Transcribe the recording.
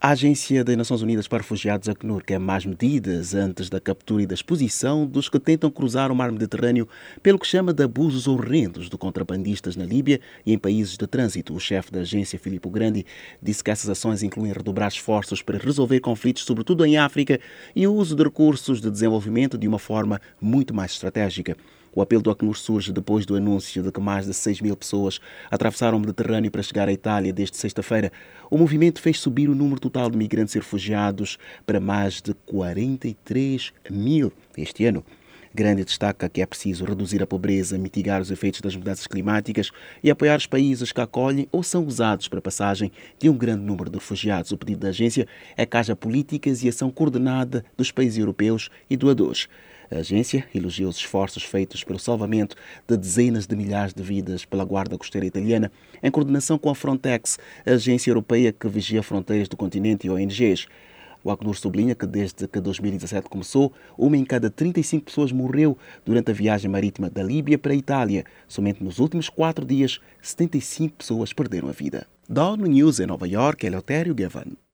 A Agência das Nações Unidas para Refugiados, Acnur, quer mais medidas antes da captura e da exposição dos que tentam cruzar o mar Mediterrâneo pelo que chama de abusos horrendos de contrabandistas na Líbia e em países de trânsito. O chefe da agência, Filippo Grandi, disse que essas ações incluem redobrar esforços para resolver conflitos, sobretudo em África, e o uso de recursos de desenvolvimento de uma forma muito mais estratégica. O apelo do Acnur surge depois do anúncio de que mais de 6.000 pessoas atravessaram o Mediterrâneo para chegar à Itália desde sexta-feira. O movimento fez subir o número total de migrantes e refugiados para mais de 43.000 este ano. Grande destaca que é preciso reduzir a pobreza, mitigar os efeitos das mudanças climáticas e apoiar os países que acolhem ou são usados para a passagem de um grande número de refugiados. O pedido da agência é que haja políticas e ação coordenada dos países europeus e doadores. A agência elogia os esforços feitos pelo salvamento de dezenas de milhares de vidas pela Guarda Costeira Italiana, em coordenação com a Frontex, a agência europeia que vigia fronteiras do continente e ONGs. O Acnur sublinha que desde que 2017 começou, uma em cada 35 pessoas morreu durante a viagem marítima da Líbia para a Itália. Somente nos últimos 4 dias, 75 pessoas perderam a vida. Da ONU News em Nova York, Eleutério Gavan.